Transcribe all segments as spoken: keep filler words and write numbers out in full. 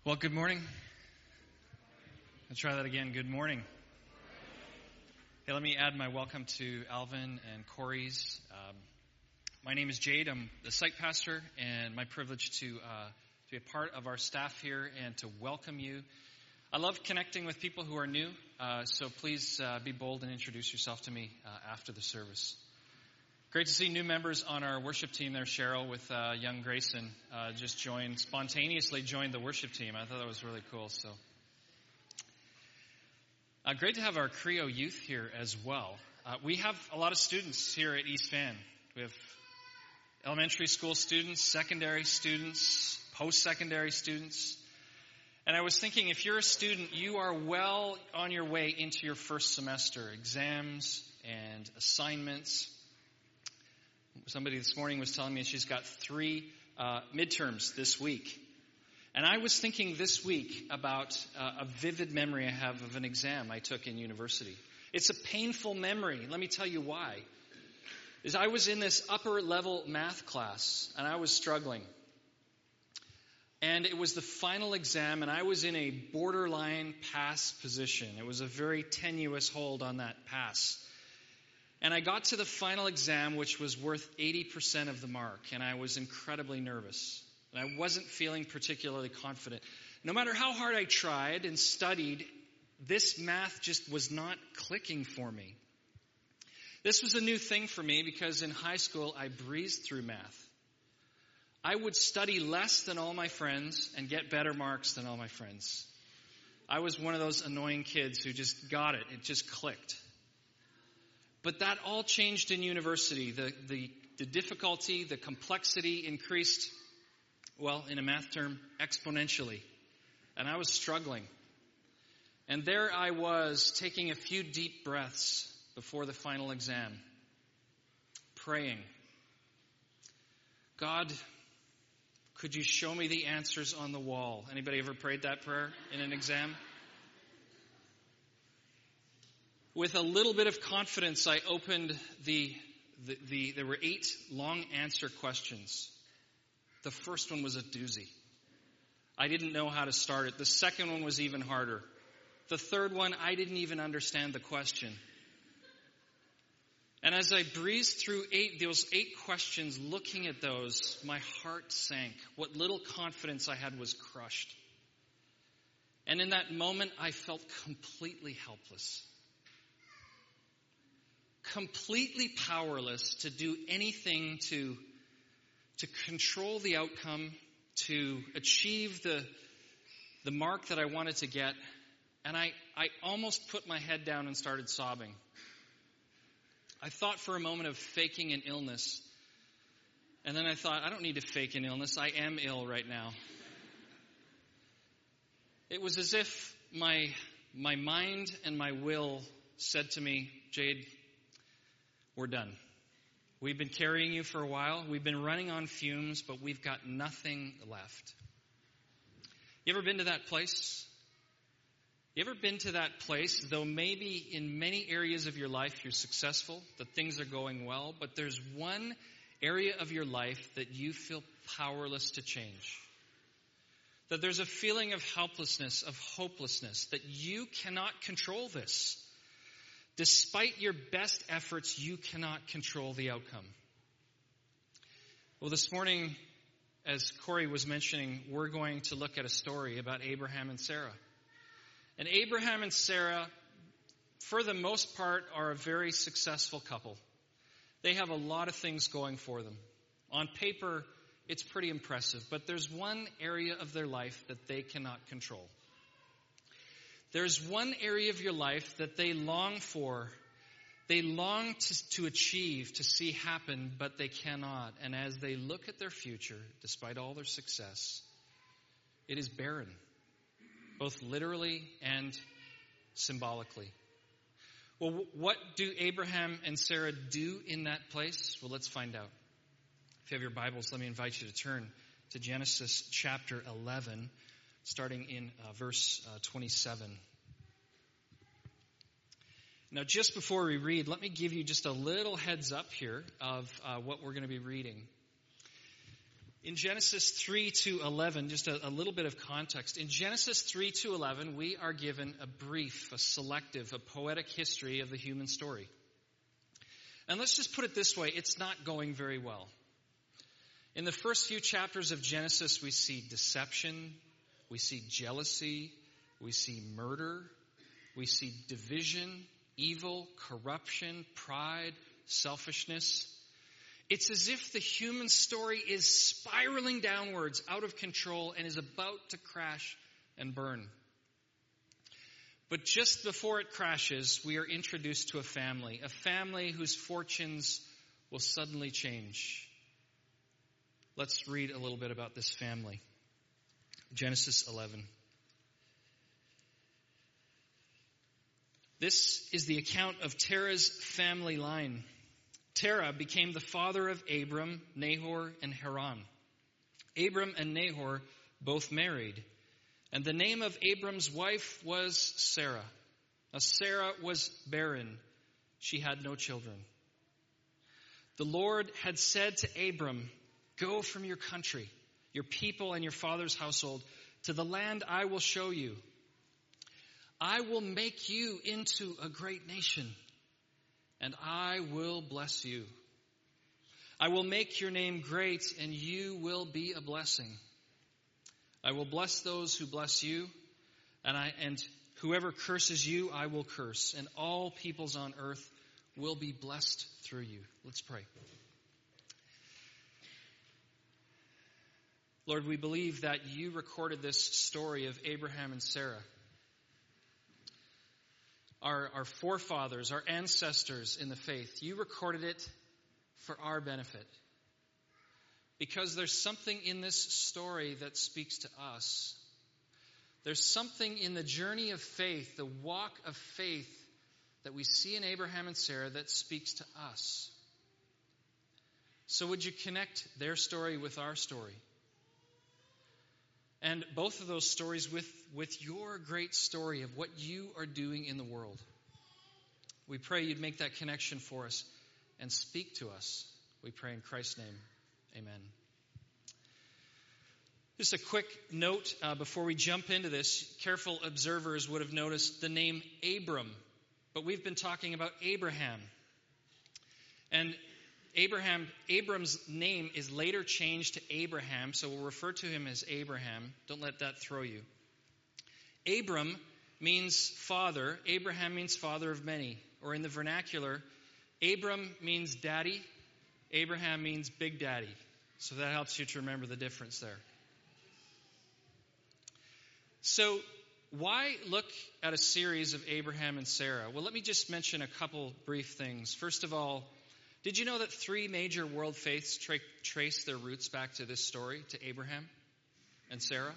Well, good morning. I'll try that again. Good morning. Hey, let me add my welcome to Alvin and Corey's. Um, my name is Jade. I'm the site pastor, and my privilege to, uh, to be a part of our staff here and to welcome you. I love connecting with people who are new, uh, so please uh, be bold and introduce yourself to me uh, after the service. Great to see new members on our worship team there. Cheryl with uh, young Grayson uh, just joined, spontaneously joined the worship team. I thought that was really cool. So, uh, great to have our Creo youth here as well. Uh, we have a lot of students here at East Van. We have elementary school students, secondary students, post-secondary students. And I was thinking, if you're a student, you are well on your way into your first semester, exams and assignments. Somebody this morning was telling me she's got three uh, midterms this week. And I was thinking this week about uh, a vivid memory I have of an exam I took in university. It's a painful memory. Let me tell you why. Is I was in this upper level math class, and I was struggling. And it was the final exam, and I was in a borderline pass position. It was a very tenuous hold on that pass. And I got to the final exam, which was worth eighty percent of the mark, and I was incredibly nervous. And I wasn't feeling particularly confident. No matter how hard I tried and studied, this math just was not clicking for me. This was a new thing for me because in high school, I breezed through math. I would study less than all my friends and get better marks than all my friends. I was one of those annoying kids who just got it. It just clicked. But that all changed in university. The, the, the difficulty, the complexity increased, well, in a math term, exponentially. And I was struggling. And there I was, taking a few deep breaths before the final exam, praying, God, could you show me the answers on the wall? Anybody ever prayed that prayer in an exam? With a little bit of confidence, I opened the, the, the, there were eight long answer questions. The first one was a doozy. I didn't know how to start it. The second one was even harder. The third one, I didn't even understand the question. And as I breezed through eight, those eight questions, looking at those, my heart sank. What little confidence I had was crushed. And in that moment, I felt completely helpless. Completely powerless to do anything to, to control the outcome, to achieve the, the mark that I wanted to get. And I, I almost put my head down and started sobbing. I thought for a moment of faking an illness. And then I thought, I don't need to fake an illness. I am ill right now. It was as if my, my mind and my will said to me, Jade, we're done. We've been carrying you for a while. We've been running on fumes, but we've got nothing left. You ever been to that place? You ever been to that place, though maybe in many areas of your life you're successful, that things are going well, but there's one area of your life that you feel powerless to change? That there's a feeling of helplessness, of hopelessness, that you cannot control this. Despite your best efforts, you cannot control the outcome. Well, this morning, as Corey was mentioning, we're going to look at a story about Abraham and Sarah. And Abraham and Sarah, for the most part, are a very successful couple. They have a lot of things going for them. On paper, it's pretty impressive, but there's one area of their life that they cannot control. There's one area of your life that they long for, they long to, to achieve, to see happen, but they cannot. And as they look at their future, despite all their success, it is barren, both literally and symbolically. Well, what do Abraham and Sarah do in that place? Well, let's find out. If you have your Bibles, let me invite you to turn to Genesis chapter eleven. Starting in uh, verse uh, twenty-seven. Now, just before we read, let me give you just a little heads up here of uh, what we're going to be reading. In Genesis three to eleven, just a, a little bit of context. In Genesis three to eleven, we are given a brief, a selective, a poetic history of the human story. And let's just put it this way, it's not going very well. In the first few chapters of Genesis, we see deception, we see jealousy, we see murder, we see division, evil, corruption, pride, selfishness. It's as if the human story is spiraling downwards, out of control, and is about to crash and burn. But just before it crashes, we are introduced to a family, a family whose fortunes will suddenly change. Let's read a little bit about this family. Genesis eleven. This is the account of Terah's family line. Terah became the father of Abram, Nahor, and Haran. Abram and Nahor both married, and the name of Abram's wife was Sarah. Now Sarah was barren. She had no children. The Lord had said to Abram, "Go from your country, your people, and your father's household to the land I will show you. I will make you into a great nation, and I will bless you. I will make your name great, and you will be a blessing. I will bless those who bless you, and I and whoever curses you, I will curse, and all peoples on earth will be blessed through you." Let's pray. Lord, we believe that you recorded this story of Abraham and Sarah. Our, our forefathers, our ancestors in the faith, you recorded it for our benefit. Because there's something in this story that speaks to us. There's something in the journey of faith, the walk of faith that we see in Abraham and Sarah that speaks to us. So would you connect their story with our story? And both of those stories with, with your great story of what you are doing in the world. We pray you'd make that connection for us and speak to us. We pray in Christ's name. Amen. Just a quick note uh, before we jump into this. Careful observers would have noticed the name Abram. But we've been talking about Abraham. And Abraham, Abram's name is later changed to Abraham, so we'll refer to him as Abraham. Don't let that throw you. Abram means father. Abraham means father of many. Or in the vernacular, Abram means daddy. Abraham means big daddy. So that helps you to remember the difference there. So why look at a series of Abraham and Sarah? Well, let me just mention a couple brief things. First of all, did you know that three major world faiths tra- trace their roots back to this story, to Abraham and Sarah?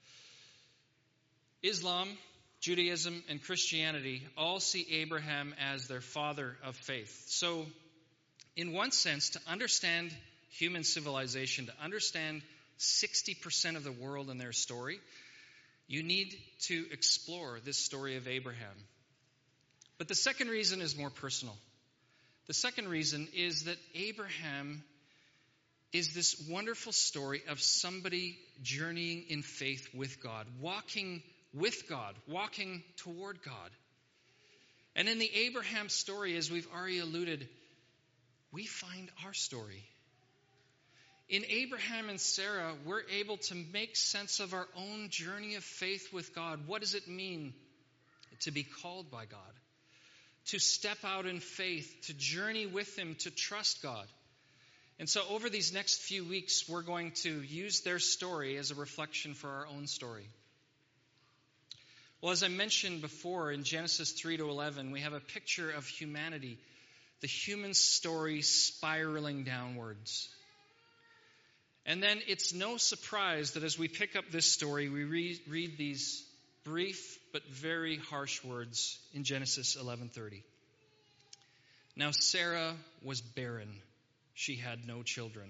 Islam, Judaism, and Christianity all see Abraham as their father of faith. So, in one sense, to understand human civilization, to understand sixty percent of the world and their story, you need to explore this story of Abraham. But the second reason is more personal. The second reason is that Abraham is this wonderful story of somebody journeying in faith with God, walking with God, walking toward God. And in the Abraham story, as we've already alluded, we find our story. In Abraham and Sarah, we're able to make sense of our own journey of faith with God. What does it mean to be called by God? To step out in faith, to journey with Him, to trust God. And so over these next few weeks, we're going to use their story as a reflection for our own story. Well, as I mentioned before, in Genesis three to eleven, we have a picture of humanity, the human story spiraling downwards. And then it's no surprise that as we pick up this story, we re- read these brief but very harsh words in Genesis eleven thirty. Now Sarah was barren. She had no children.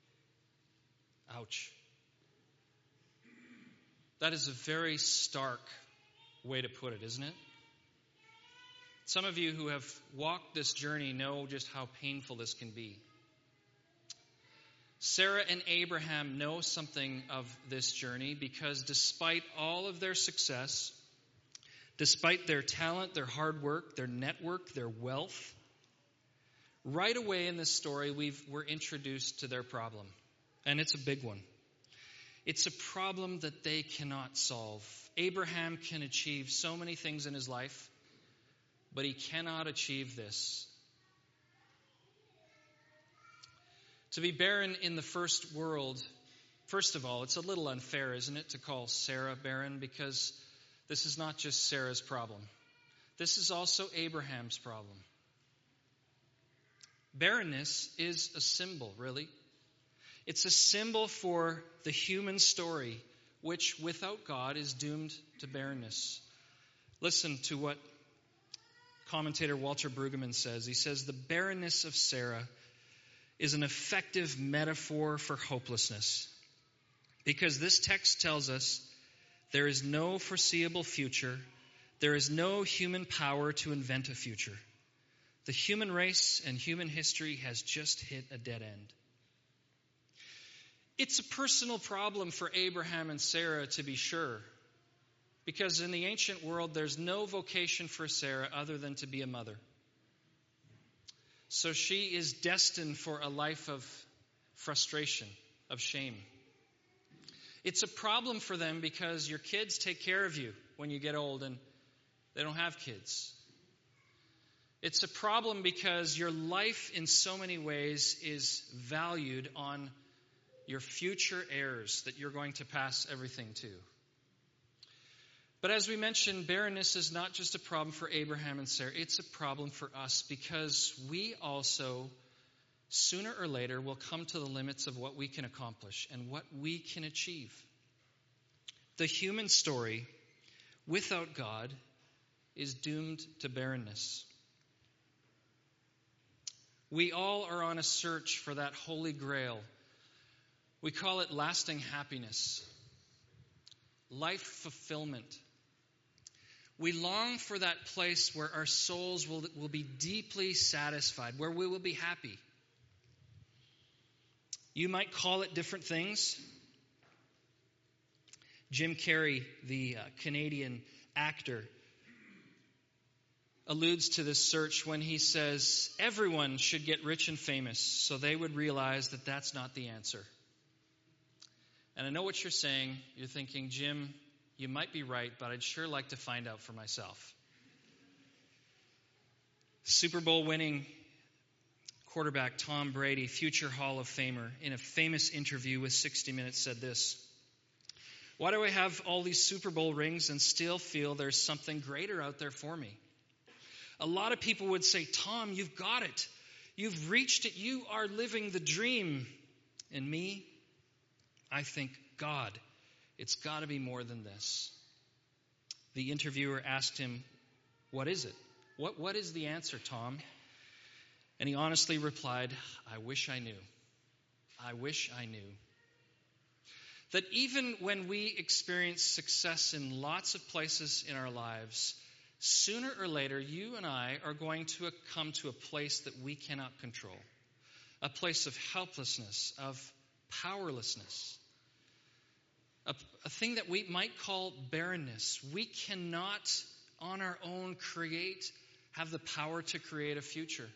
Ouch. That is a very stark way to put it, isn't it? Some of you who have walked this journey know just how painful this can be. Sarah and Abraham know something of this journey because despite all of their success, despite their talent, their hard work, their network, their wealth, right away in this story, we've, we're introduced to their problem. And it's a big one. It's a problem that they cannot solve. Abraham can achieve so many things in his life, but he cannot achieve this. To be barren in the first world, first of all, it's a little unfair, isn't it, to call Sarah barren, because this is not just Sarah's problem. This is also Abraham's problem. Barrenness is a symbol, really. It's a symbol for the human story, which without God is doomed to barrenness. Listen to what commentator Walter Brueggemann says. He says, the barrenness of Sarah is an effective metaphor for hopelessness, because this text tells us there is no foreseeable future. There is no human power to invent a future. The human race and human history has just hit a dead end. It's a personal problem for Abraham and Sarah, to be sure, because in the ancient world, there's no vocation for Sarah other than to be a mother. So she is destined for a life of frustration, of shame. It's a problem for them because your kids take care of you when you get old and they don't have kids. It's a problem because your life in so many ways is valued on your future heirs that you're going to pass everything to. But as we mentioned, barrenness is not just a problem for Abraham and Sarah. It's a problem for us because we also, sooner or later, will come to the limits of what we can accomplish and what we can achieve. The human story, without God, is doomed to barrenness. We all are on a search for that holy grail. We call it lasting happiness, life fulfillment. We long for that place where our souls will, will be deeply satisfied, where we will be happy. You might call it different things. Jim Carrey, the uh, Canadian actor, alludes to this search when he says, everyone should get rich and famous so they would realize that that's not the answer. And I know what you're saying. You're thinking, Jim, you might be right, but I'd sure like to find out for myself. Super Bowl winning quarterback Tom Brady, future Hall of Famer, in a famous interview with sixty minutes said this: why do I have all these Super Bowl rings and still feel there's something greater out there for me? A lot of people would say, Tom, you've got it. You've reached it. You are living the dream. And me, I think, God, it's got to be more than this. The interviewer asked him, what is it? What, what is the answer, Tom? And he honestly replied, I wish I knew. I wish I knew. That even when we experience success in lots of places in our lives, sooner or later, you and I are going to come to a place that we cannot control. A place of helplessness, of powerlessness. A, a thing that we might call barrenness. We cannot, on our own, create, have the power to create a future.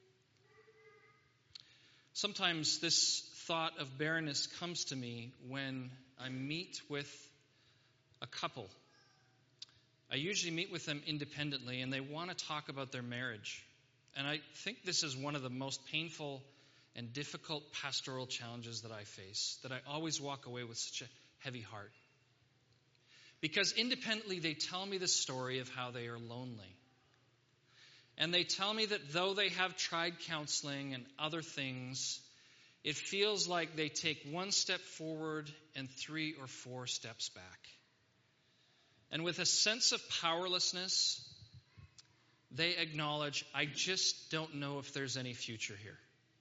Sometimes this thought of barrenness comes to me when I meet with a couple. I usually meet with them independently, and they want to talk about their marriage. And I think this is one of the most painful and difficult pastoral challenges that I face, that I always walk away with such a heavy heart. Because independently, they tell me the story of how they are lonely. And they tell me that though they have tried counseling and other things, it feels like they take one step forward and three or four steps back. And with a sense of powerlessness, they acknowledge, I just don't know if there's any future here.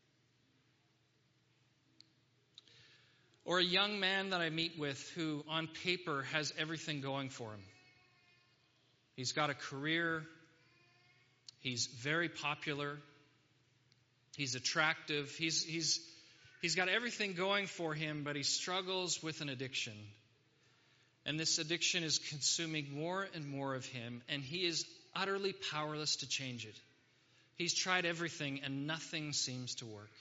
Or a young man that I meet with who on paper has everything going for him. He's got a career. He's very popular. He's attractive. He's, he's, He's got everything going for him, but he struggles with an addiction. And this addiction is consuming more and more of him, and he is utterly powerless to change it. He's tried everything, and nothing seems to work.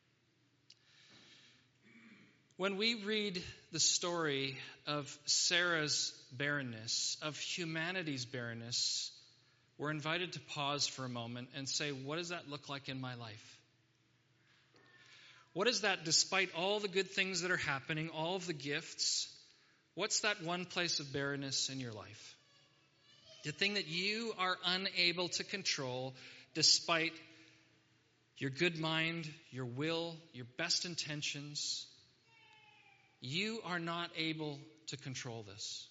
When we read the story of Sarah's barrenness, of humanity's barrenness, we're invited to pause for a moment and say, what does that look like in my life? What is that, despite all the good things that are happening, all of the gifts, what's that one place of barrenness in your life? The thing that you are unable to control despite your good mind, your will, your best intentions. You are not able to control this.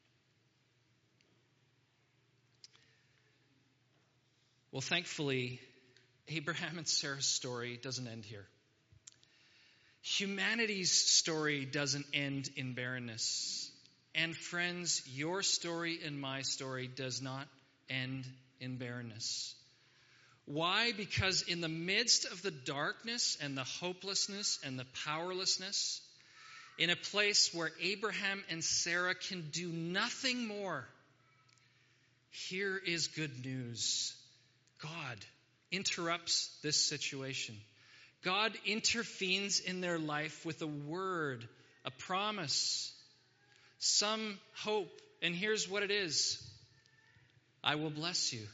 Well, thankfully, Abraham and Sarah's story doesn't end here. Humanity's story doesn't end in barrenness. And friends, your story and my story does not end in barrenness. Why? Because in the midst of the darkness and the hopelessness and the powerlessness, in a place where Abraham and Sarah can do nothing more, here is good news. God interrupts this situation. God intervenes in their life with a word, a promise, some hope. And here's what it is. I will bless you.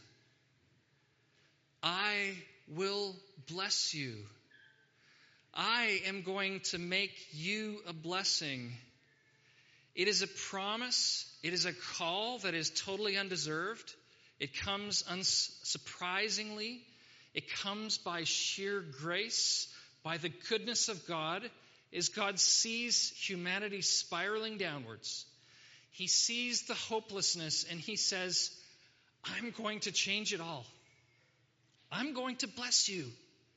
I will bless you. I am going to make you a blessing. It is a promise. It is a call that is totally undeserved. It comes unsurprisingly. It comes by sheer grace, by the goodness of God, as God sees humanity spiraling downwards. He sees the hopelessness and he says, I'm going to change it all. I'm going to bless you.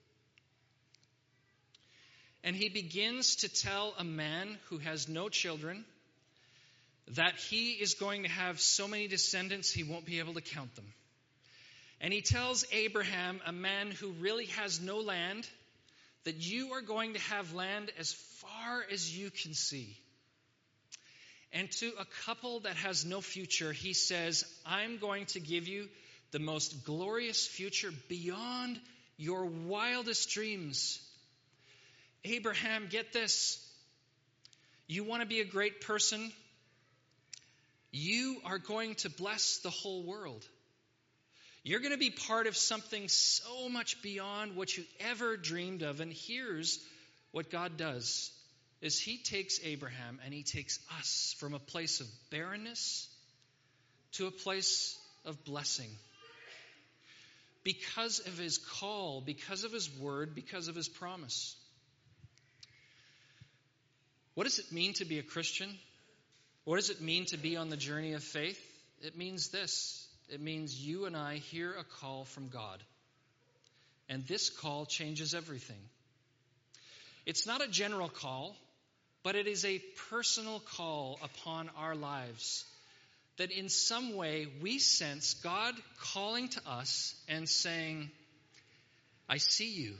And he begins to tell a man who has no children that he is going to have so many descendants he won't be able to count them. And he tells Abraham, a man who really has no land, that you are going to have land as far as you can see. And to a couple that has no future, he says, I'm going to give you the most glorious future beyond your wildest dreams. Abraham, get this. You want to be a great person? You are going to bless the whole world. You're going to be part of something so much beyond what you ever dreamed of. And here's what God does, is he takes Abraham and he takes us from a place of barrenness to a place of blessing. Because of his call, because of his word, because of his promise. What does it mean to be a Christian? What does it mean to be on the journey of faith? It means this. It means you and I hear a call from God. And this call changes everything. It's not a general call, but it is a personal call upon our lives. That in some way we sense God calling to us and saying, I see you.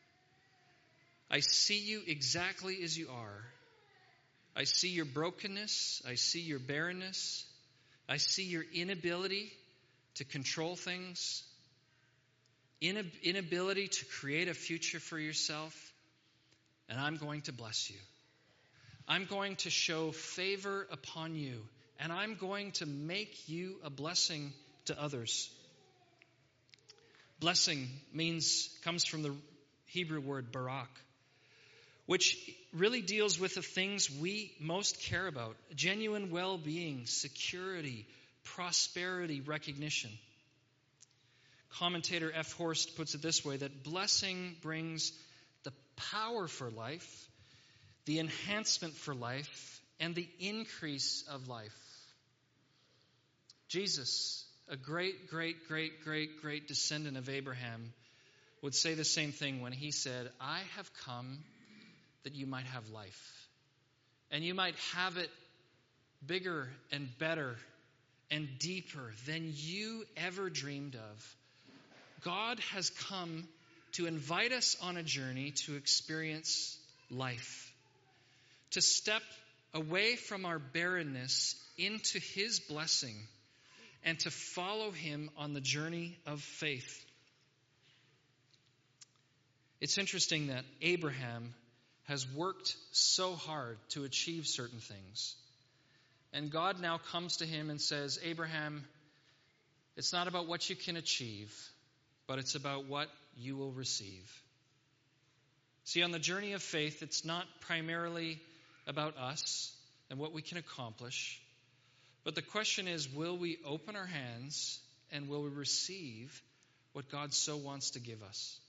I see you exactly as you are. I see your brokenness. I see your barrenness. I see your inability to control things, inability to create a future for yourself, and I'm going to bless you. I'm going to show favor upon you, and I'm going to make you a blessing to others. Blessing means, comes from the Hebrew word barak, which really deals with the things we most care about: genuine well-being, security, prosperity, recognition. Commentator F. Horst puts it this way, that blessing brings the power for life, the enhancement for life, and the increase of life. Jesus, a great, great, great, great, great descendant of Abraham, would say the same thing when he said, I have come that you might have life. And you might have it bigger and better and deeper than you ever dreamed of. God has come to invite us on a journey to experience life, to step away from our barrenness into his blessing, and to follow him on the journey of faith. It's interesting that Abraham has worked so hard to achieve certain things. And God now comes to him and says, Abraham, it's not about what you can achieve, but it's about what you will receive. See, on the journey of faith, it's not primarily about us and what we can accomplish. But the question is, will we open our hands and will we receive what God so wants to give us?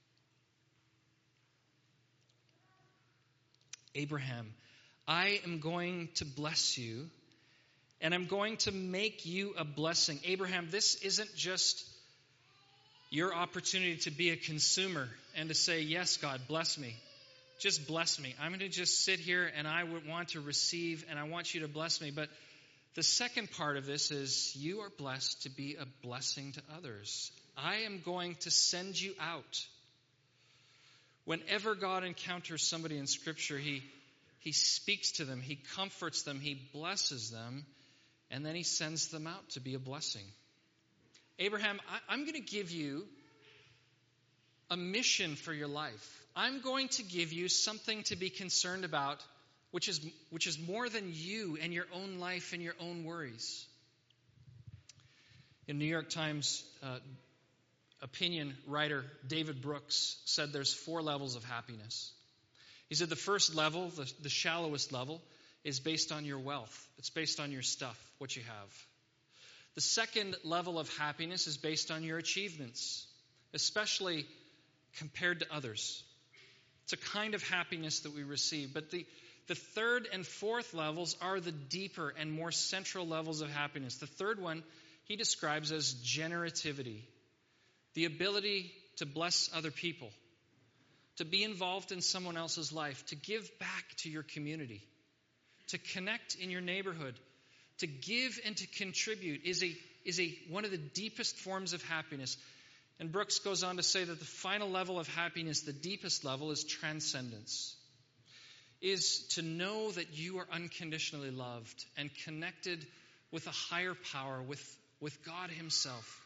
Abraham, I am going to bless you and I'm going to make you a blessing. Abraham, this isn't just your opportunity to be a consumer and to say, yes, God, bless me. Just bless me. I'm going to just sit here and I would want to receive and I want you to bless me. But the second part of this is you are blessed to be a blessing to others. I am going to send you out. Whenever God encounters somebody in Scripture, he, he speaks to them, he comforts them, he blesses them, and then he sends them out to be a blessing. Abraham, I, I'm going to give you a mission for your life. I'm going to give you something to be concerned about, which is which is more than you and your own life and your own worries. In New York Times, uh, opinion writer David Brooks said there's four levels of happiness. He said the first level, the, the shallowest level, is based on your wealth. It's based on your stuff, what you have. The second level of happiness is based on your achievements, especially compared to others. It's a kind of happiness that we receive. But the, the third and fourth levels are the deeper and more central levels of happiness. The third one he describes as generativity, the ability to bless other people, to be involved in someone else's life, to give back to your community, to connect in your neighborhood, to give and to contribute is a is a one of the deepest forms of happiness. And Brooks goes on to say that the final level of happiness, the deepest level, is transcendence, is to know that you are unconditionally loved and connected with a higher power, with, with God himself.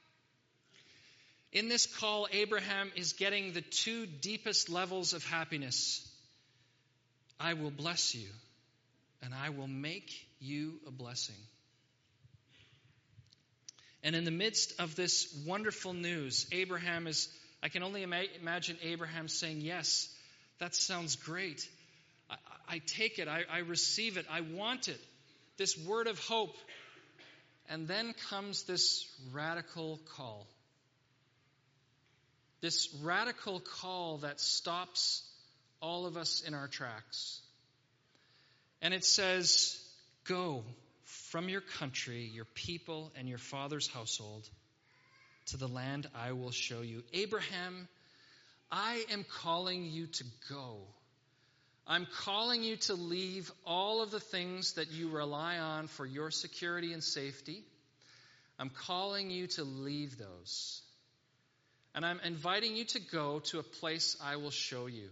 In this call, Abraham is getting the two deepest levels of happiness. I will bless you, and I will make you a blessing. And in the midst of this wonderful news, Abraham is, I can only ima- imagine Abraham saying, yes, that sounds great. I, I take it, I, I receive it, I want it. This word of hope. And then comes this radical call. This radical call that stops all of us in our tracks. And it says, go from your country, your people, and your father's household to the land I will show you. Abraham, I am calling you to go. I'm calling you to leave all of the things that you rely on for your security and safety. I'm calling you to leave those. And I'm inviting you to go to a place I will show you.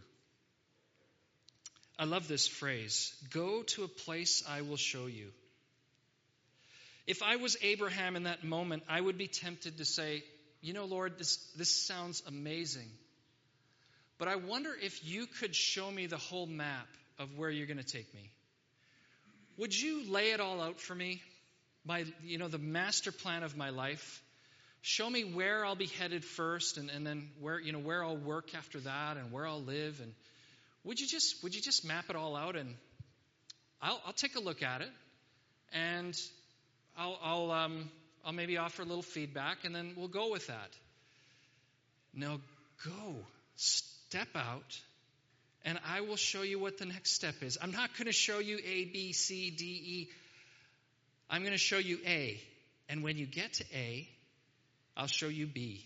I love this phrase, go to a place I will show you. If I was Abraham in that moment, I would be tempted to say, you know, Lord, this, this sounds amazing. But I wonder if you could show me the whole map of where you're going to take me. Would you lay it all out for me? My, you know, the master plan of my life. Show me where I'll be headed first and, and then where, you know, where I'll work after that and where I'll live. And would you just, would you just map it all out? And I'll, I'll take a look at it. And I'll, I'll, um, I'll maybe offer a little feedback, and then we'll go with that. No, go. Step out, and I will show you what the next step is. I'm not going to show you A, B, C, D, E. I'm going to show you A. And when you get to A, I'll show you B.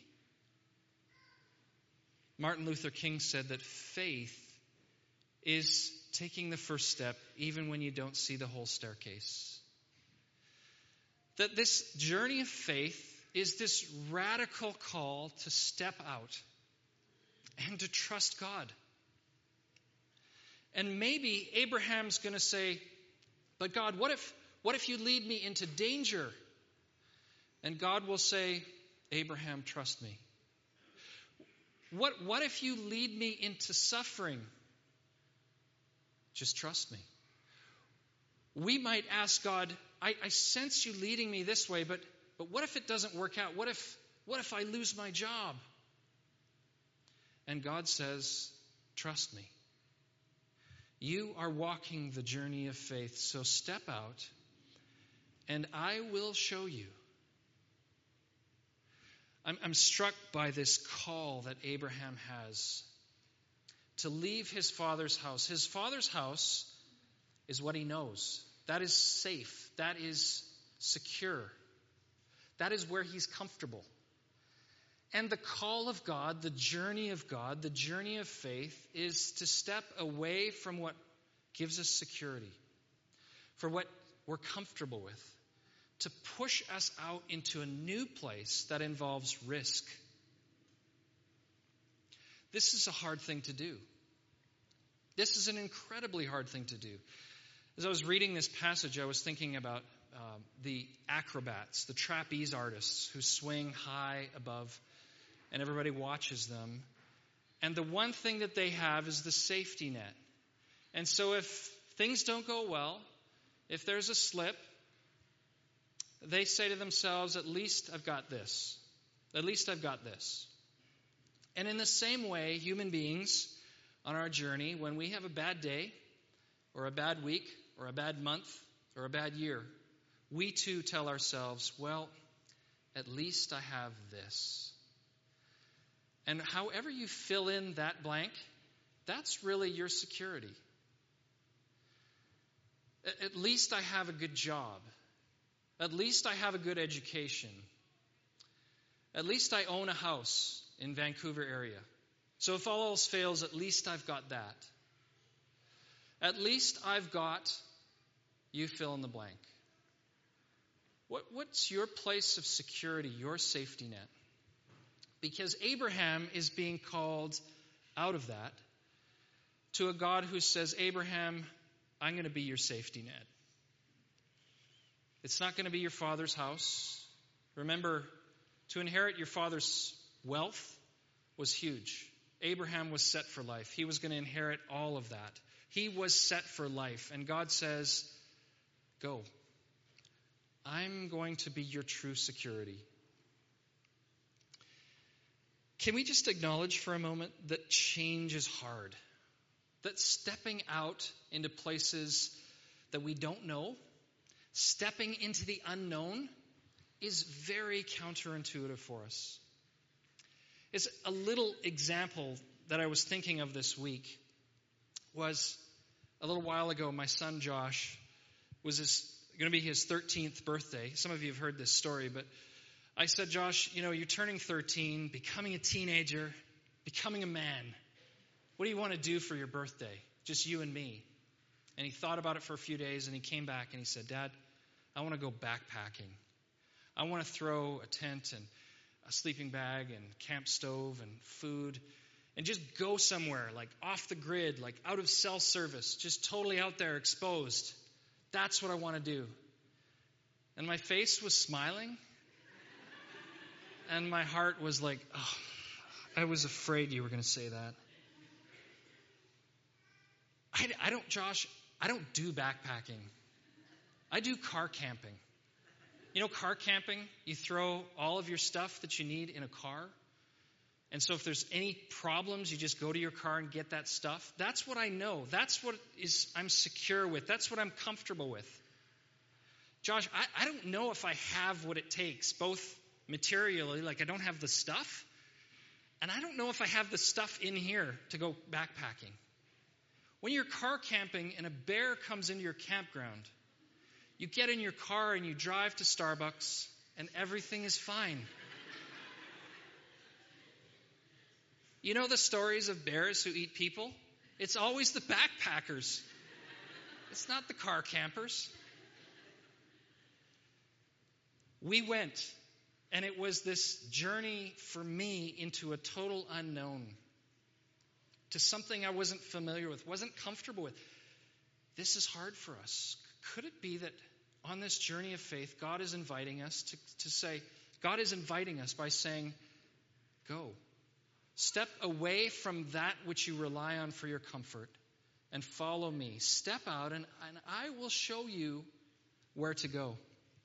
Martin Luther King said that faith is taking the first step even when you don't see the whole staircase. That this journey of faith is this radical call to step out and to trust God. And maybe Abraham's going to say, but God, what if, what if you lead me into danger? And God will say, Abraham, trust me. What, what if you lead me into suffering? Just trust me. We might ask God, I, I sense you leading me this way, but, but what if it doesn't work out? What if, what if I lose my job? And God says, trust me. You are walking the journey of faith, so step out and I will show you. I'm, I'm struck by this call that Abraham has to leave his father's house. His father's house is what he knows. That is safe. That is secure. That is where he's comfortable. And the call of God, the journey of God, the journey of faith is to step away from what gives us security, for what we're comfortable with, to push us out into a new place that involves risk. This is a hard thing to do. This is an incredibly hard thing to do. As I was reading this passage, I was thinking about uh, the acrobats, the trapeze artists who swing high above, and everybody watches them. And the one thing that they have is the safety net. And so if things don't go well, if there's a slip, they say to themselves, at least I've got this. At least I've got this. And in the same way, human beings on our journey, when we have a bad day, or a bad week, or a bad month, or a bad year, we too tell ourselves, well, at least I have this. And however you fill in that blank, that's really your security. At least I have a good job. At least I have a good education. At least I own a house in Vancouver area. So if all else fails, at least I've got that. At least I've got, you fill in the blank. What, what's your place of security, your safety net? Because Abraham is being called out of that to a God who says, Abraham, I'm going to be your safety net. It's not going to be your father's house. Remember, to inherit your father's wealth was huge. Abraham was set for life. He was going to inherit all of that. He was set for life. And God says, go. I'm going to be your true security. Can we just acknowledge for a moment that change is hard? That stepping out into places that we don't know, stepping into the unknown, is very counterintuitive for us. It's a little example that I was thinking of this week was a little while ago, my son Josh was his, going to be his thirteenth birthday. Some of you have heard this story, but I said, Josh, you know, you're turning thirteen, becoming a teenager, becoming a man. What do you want to do for your birthday? Just you and me. And he thought about it for a few days, and he came back and he said, Dad, I want to go backpacking. I want to throw a tent and a sleeping bag and camp stove and food and just go somewhere, like off the grid, like out of cell service, just totally out there, exposed. That's what I want to do. And my face was smiling, and my heart was like, oh, I was afraid you were going to say that. I, I don't, Josh, I don't do backpacking. I do car camping. You know, car camping, you throw all of your stuff that you need in a car. And so if there's any problems, you just go to your car and get that stuff. That's what I know. That's what is I'm secure with. That's what I'm comfortable with. Josh, I, I don't know if I have what it takes, both materially, like I don't have the stuff, and I don't know if I have the stuff in here to go backpacking. When you're car camping and a bear comes into your campground, you get in your car and you drive to Starbucks and everything is fine. You know the stories of bears who eat people? It's always the backpackers. It's not the car campers. We went, and it was this journey for me into a total unknown. to something I wasn't familiar with, wasn't comfortable with. This is hard for us. Could it be that on this journey of faith, God is inviting us to, to say, God is inviting us by saying, go. Step away from that which you rely on for your comfort and follow me. Step out and, and I will show you where to go.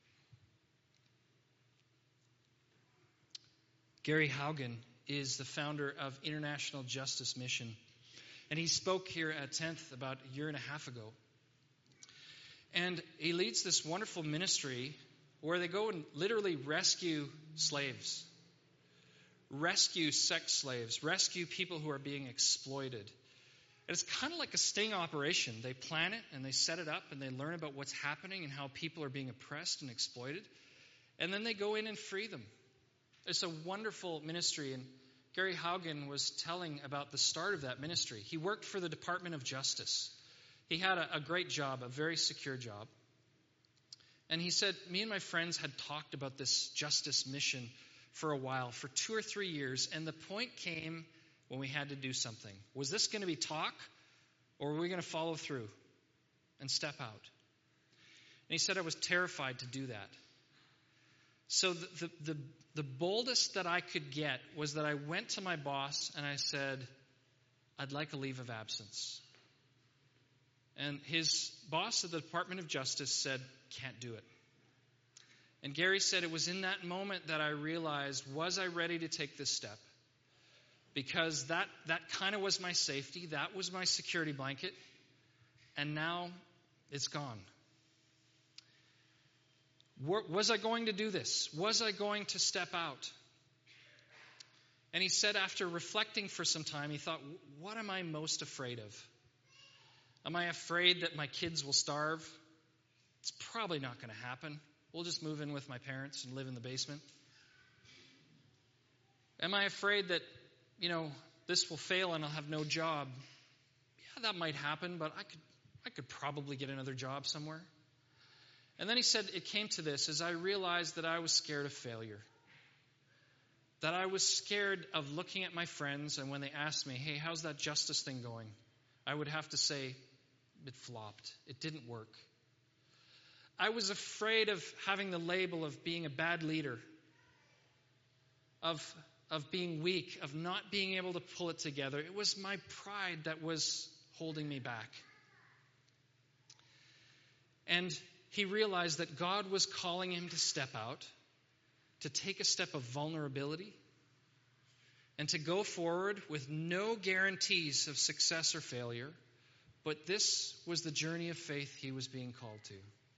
Gary Haugen is the founder of International Justice Mission. And he spoke here at tenth about a year and a half ago. And he leads this wonderful ministry where they go and literally rescue slaves. Rescue sex slaves. Rescue people who are being exploited. And it's kind of like a sting operation. They plan it and they set it up and they learn about what's happening and how people are being oppressed and exploited. And then they go in and free them. It's a wonderful ministry. And Gary Haugen was telling about the start of that ministry. He worked for the Department of Justice. He had a, a great job, a very secure job. And he said, me and my friends had talked about this justice mission for a while, for two or three years. And the point came when we had to do something. Was this going to be talk, or were we going to follow through and step out? And he said, I was terrified to do that. So the, the, the, the boldest that I could get was that I went to my boss and I said, I'd like a leave of absence. And his boss at the Department of Justice said, can't do it. And Gary said, it was in that moment that I realized, was I ready to take this step? Because that, that kind of was my safety. That was my security blanket. And now it's gone. Was I going to do this? Was I going to step out? And he said after reflecting for some time, he thought, what am I most afraid of? Am I afraid that my kids will starve? It's probably not going to happen. We'll just move in with my parents and live in the basement. Am I afraid that, you know, this will fail and I'll have no job? Yeah, that might happen, but I could I could probably get another job somewhere. And then he said it came to this as I realized that I was scared of failure. That I was scared of looking at my friends, and when they asked me, hey, how's that justice thing going? I would have to say, it flopped. It didn't work. I was afraid of having the label of being a bad leader, of, of being weak, of not being able to pull it together. It was my pride that was holding me back. And he realized that God was calling him to step out, to take a step of vulnerability, and to go forward with no guarantees of success or failure. But this was the journey of faith he was being called to.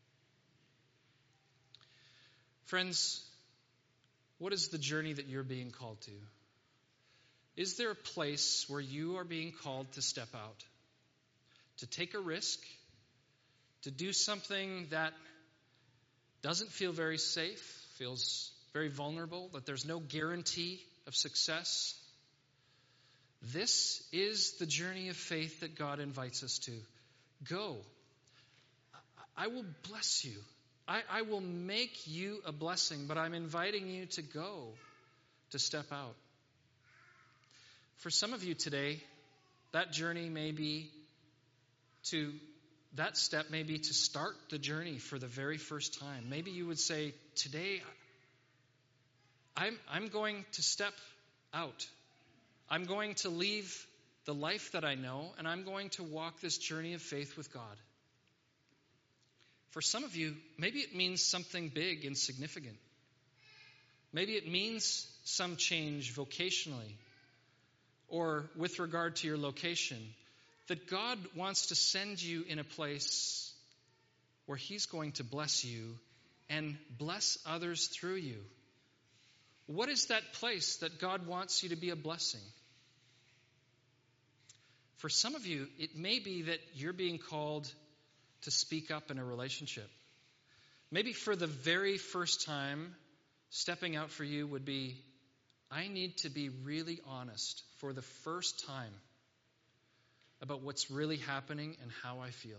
Friends, what is the journey that you're being called to? Is there a place where you are being called to step out, to take a risk, to do something that doesn't feel very safe, feels very vulnerable, that there's no guarantee of success? This is the journey of faith that God invites us to. Go. I will bless you. I, I will make you a blessing, but I'm inviting you to go, to step out. For some of you today, that journey may be to, that step may be to start the journey for the very first time. Maybe you would say, today, I'm, I'm going to step out. I'm going to leave the life that I know, and I'm going to walk this journey of faith with God. For some of you, maybe it means something big and significant. Maybe it means some change vocationally or with regard to your location, that God wants to send you in a place where He's going to bless you and bless others through you. What is that place that God wants you to be a blessing? For some of you, it may be that you're being called to speak up in a relationship. Maybe for the very first time, stepping out for you would be, I need to be really honest for the first time about what's really happening and how I feel.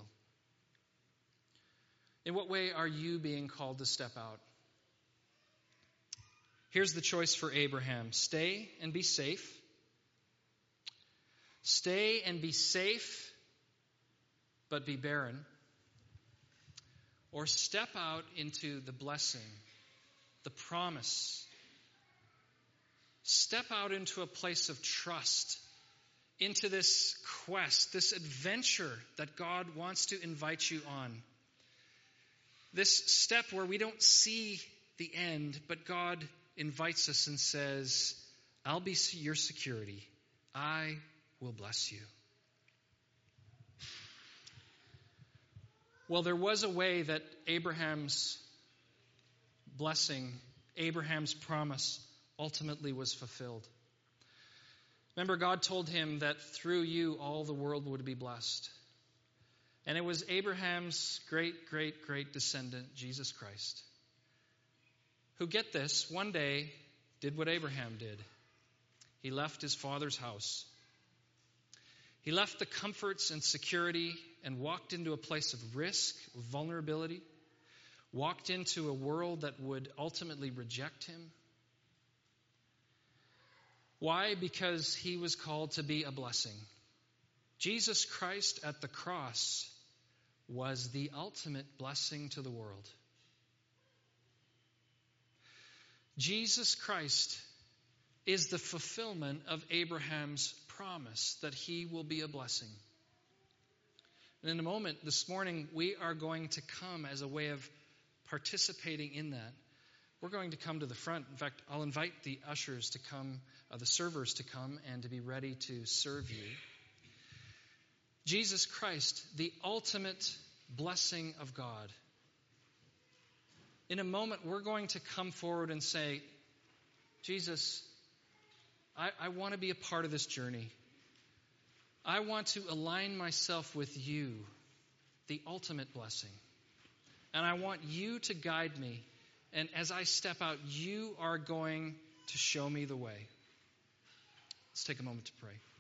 In what way are you being called to step out? Here's the choice for Abraham. Stay and be safe. Stay and be safe, but be barren. Or step out into the blessing, the promise. Step out into a place of trust, into this quest, this adventure that God wants to invite you on. This step where we don't see the end, but God invites us and says, I'll be your security. I will bless you. Well, there was a way that Abraham's blessing, Abraham's promise, ultimately was fulfilled. Remember, God told him that through you all the world would be blessed. And it was Abraham's great, great, great descendant, Jesus Christ, who, get this, one day did what Abraham did. He left his father's house. He left the comforts and security and walked into a place of risk, vulnerability, walked into a world that would ultimately reject him. Why? Because he was called to be a blessing. Jesus Christ at the cross was the ultimate blessing to the world. Jesus Christ is the fulfillment of Abraham's promise that he will be a blessing. And in a moment, this morning, we are going to come as a way of participating in that. We're going to come to the front. In fact, I'll invite the ushers to come, uh, the servers to come and to be ready to serve you. Jesus Christ, the ultimate blessing of God. In a moment, we're going to come forward and say, Jesus, I, I want to be a part of this journey. I want to align myself with you, the ultimate blessing. And I want you to guide me. And as I step out, you are going to show me the way. Let's take a moment to pray.